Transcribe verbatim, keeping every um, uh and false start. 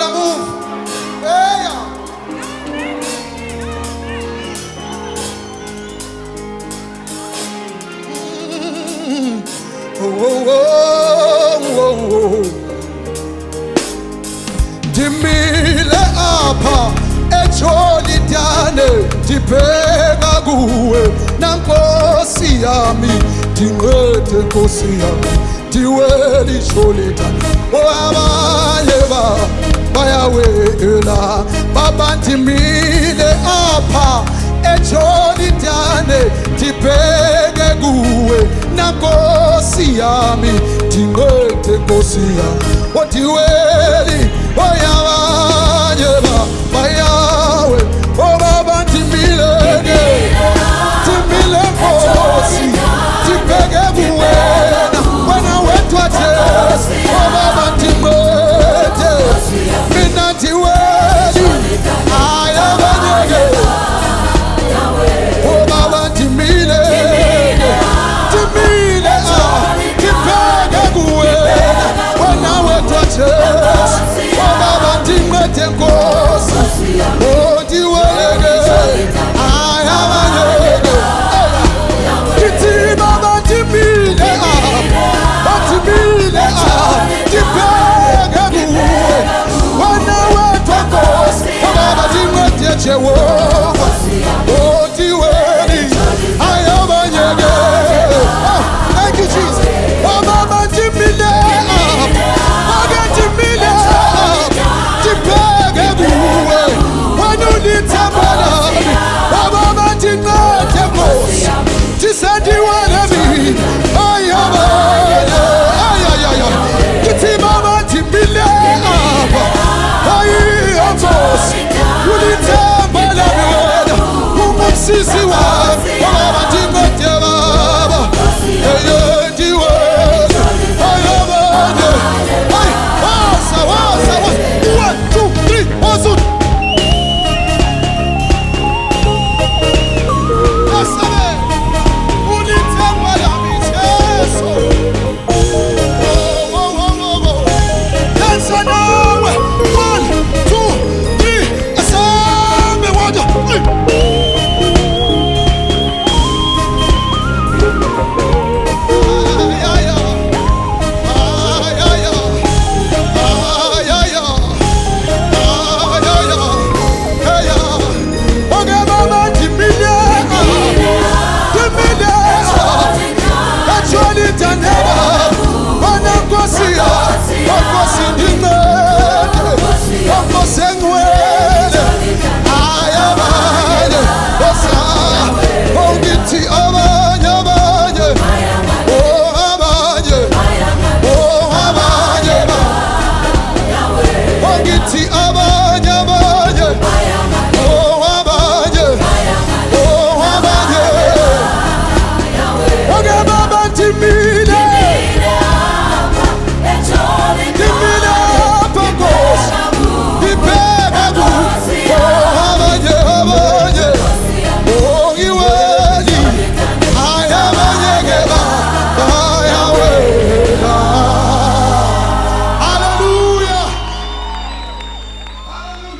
Gotta move. Hey. Oh, oh, oh, oh, oh. Dimile apa echoli diane dibheka kuwe nankosi yami dingwethe nkosi yami diweli cholita abanye ba bayawela baba dimile apa echoli diane dibheka kuwe nankosi yami dingwethe nkosi yami odiweli oyabanye ba bayawe o baba dimile dimile nkosi dibheke kuwena wena wethu athe o baba dimwethe mina diweli ayabanyeke o baba dimile dimile dibheke kuwena wena wethu athe o baba dimwethe nkosi o diweleke ayabanyeke kithi baba dimile batimile dibheke kuwe wena wethu nkosi o baba dimwethe chewo